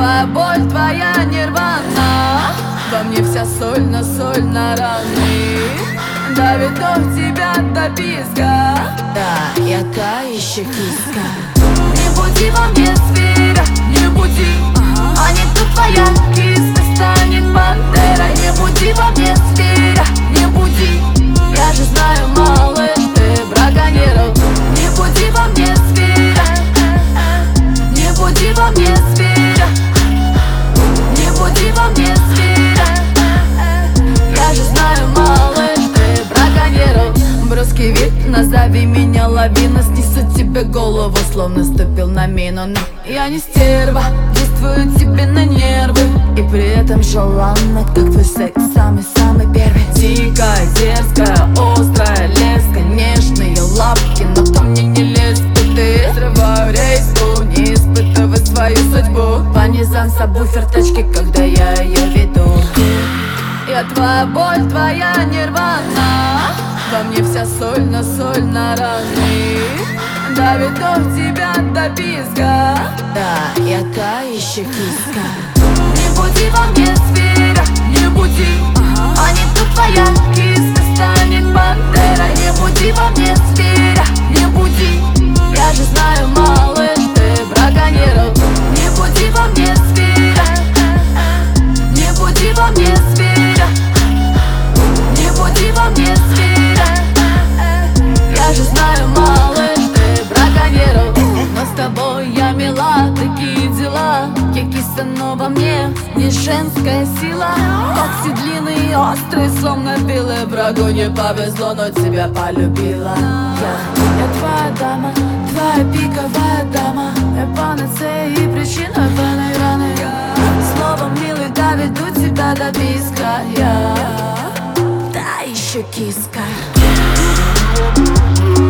твоя боль, твоя нирвана. Во мне вся соль на раны. Давит до тебя до писка. Да, я та еще киска. Не буди во мне зверя, не буди. А не то твоя киска станет пантерой. Не буди во мне зверя, не буди. Я же знаю, малыш, ты браконьеров. Не буди во мне зверя, не буди во мне зверя, не буди во мне зверя. Я же знаю, малыш, ты браконьеров. Броский вид, назови меня лавина. Снесу тебе голову, словно ступил на мину. Но я не стерва, действую тебе на нервы. И при этом желанна, как твой секс, самый-самый первый. Дикая, дерзкая, острая, леска, нежные лапки, но ко мне не лезь, ты. Срываю рейску, не испытывай свою судьбу. По низам сабвуфер тачки, когда я ее веду. Я твоя боль, твоя нирвана. Во мне вся соль на раны. Давит до тебя до писка. Да, я та еще киска. Не буди во мне зверя, не буди. А не то твоя киска станет пантерой. Не буди во мне зверя, не буди. Я же знаю, малыш, ты браконьеров. Не буди во мне зверя, не буди во мне зверя, не буди во мне зверя. Я же знаю, малыш, ты браконьеров. Но с тобой я мила, такие дела. Я киса, но во мне не женская сила. Когти длинные и острые, словно пилы. Врагу не повезло, но тебя полюбила. Я твоя дама, твоя пиковая дама. Я панацея и причина твоей раны. Словом, милый, доведу тебя до писка. Я Та еще киска.